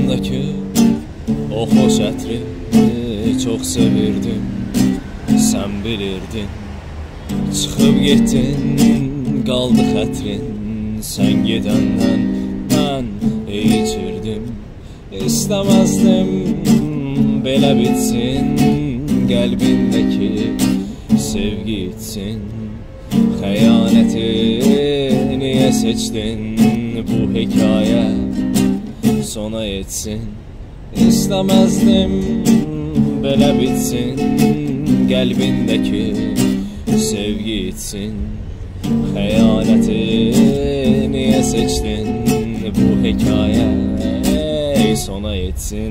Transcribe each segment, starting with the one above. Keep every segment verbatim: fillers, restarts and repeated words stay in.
Qəlbindəki o xoş ətri çox sevirdim, sən bilirdin. Çıxıb getdin, qaldı xətrin, sən gedəndən mən içirdim. İstəməzdim belə bitsin, qəlbindəki sevgi itsin. Xəyanəti niyə seçdin, bu hekayə sona etsin. İstəməzdim belə bitsin, qəlbindəki sevgi itsin. Xəyanəti niyə seçdin, bu hekayə sona etsin.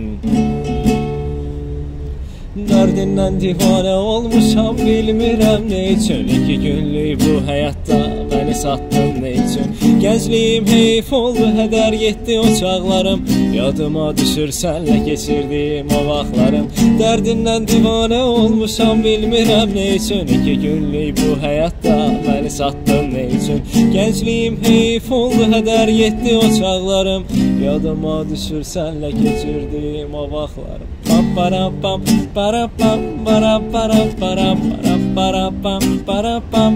Dərdindən divanə olmuşam, bilmirəm nə üçün. İki günlük bu həyatda məni satdın nə üçün. Gəncliyim heyf oldu, hədər getdi o çağlarım. Yadıma düşür sənlə keçirdiyim o vaxtlarım. Dərdindən divanə olmuşam, bilmirəm nə üçün. İki günlük bu həyatda məni satdın nə üçün. Gəncliyim heyf oldu, hədər getdi o çağlarım. Yadıma düşür sənlə keçirdiyim o vaxtlarım. Pam para pam para para para para para pam para pam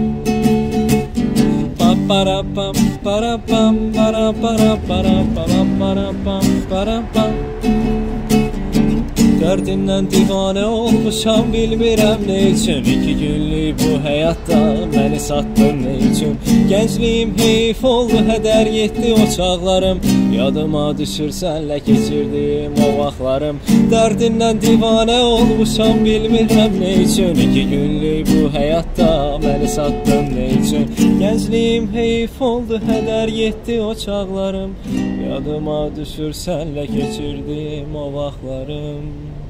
para pam para pam para para para para para pam para pam. Dərdindən divanə olmuşam, bilmirəm nə üçün. İki günlük bu həyatda məni satdın nə üçün. Gəncliyim heyf oldu, hədər getdi o çağlarım. Yadıma düşür sənlə keçirdiyim o vaxtlarım. Dərdindən divanə olmuşam, bilmirəm nə üçün. İki günlük bu həyatda məni satdın nə üçün. Gəncliyim heyf oldu, hədər getdi o çağlarım. Yadıma düşür sənlə keçirdiyim o vaxtlarım.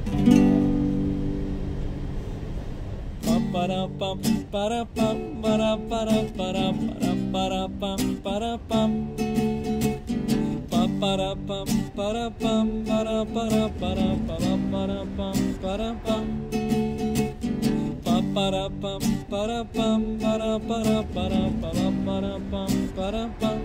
Para pam para pam para para para para para pam para pam para pam para pam para para para para para pam para pam para pam para pam para para para para para pam para pam.